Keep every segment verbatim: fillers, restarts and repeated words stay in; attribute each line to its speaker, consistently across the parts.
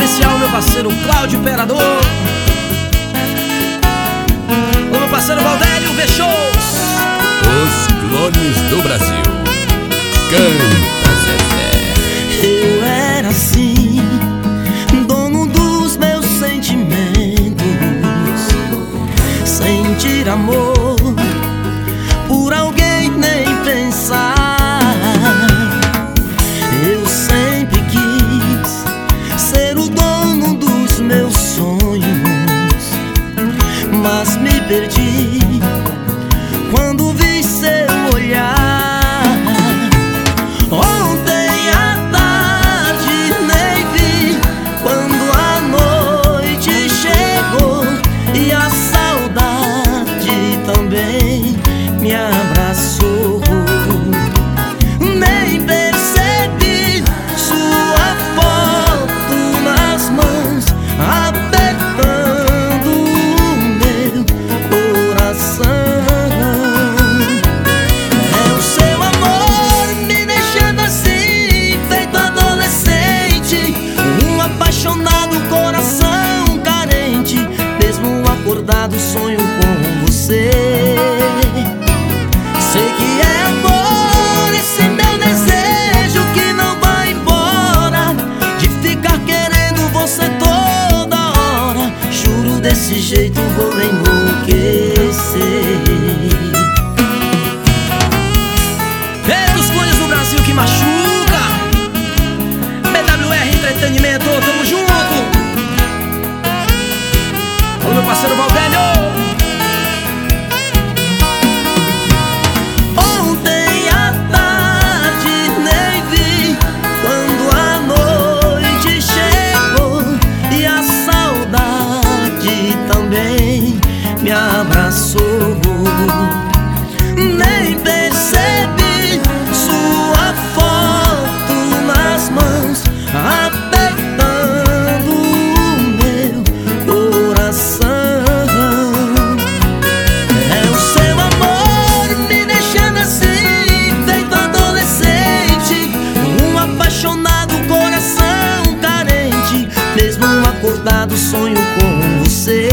Speaker 1: especial, meu parceiro Cláudio Imperador. O meu parceiro Valdélio V-Shows.
Speaker 2: Os clones do Brasil. Canta, Zezé.
Speaker 3: Eu era assim, dono dos meus sentimentos, sentir amor por alguém nem pensar. Eu sempre quis ser o dono dos meus sonhos, mas me perdi quando vi seu olhar. Ontem à tarde nem vi quando a noite chegou e a saudade também me abraçou. Nem percebi sua foto nas mãos, apertando o meu coração. É o seu amor me deixando assim, feito adolescente, um apaixonado coração carente. Mesmo acordado sonho com você. Sei que é amor esse meu desejo que não vai embora, de ficar querendo você toda hora. Juro, desse jeito vou enlouquecer.
Speaker 1: Ei, os clones do Brasil que machuca. B W R Entretenimento, tamo junto. O meu parceiro Valdélio.
Speaker 3: Ontem à tarde nem vi quando a noite chegou e a saudade também me abraçou. Nem percebi sua foto nas mãos, apertando o meu coração. É o seu amor me deixando assim, feito adolescente, um apaixonado coração carente. Mesmo acordado sonho com você.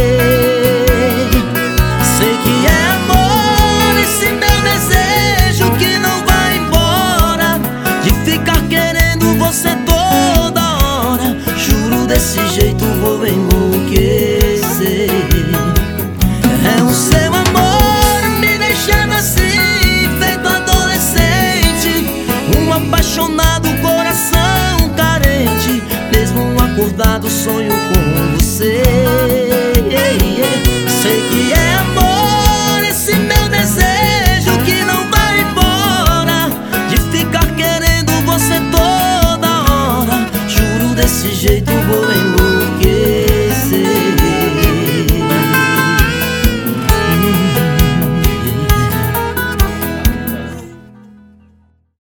Speaker 3: Sei que é amor esse meu desejo que não vai embora, de ficar querendo você toda hora. Juro, desse jeito vou enlouquecer. É o seu amor me deixando assim, feito adolescente, um apaixonado coração carente. Mesmo acordado sonho com você.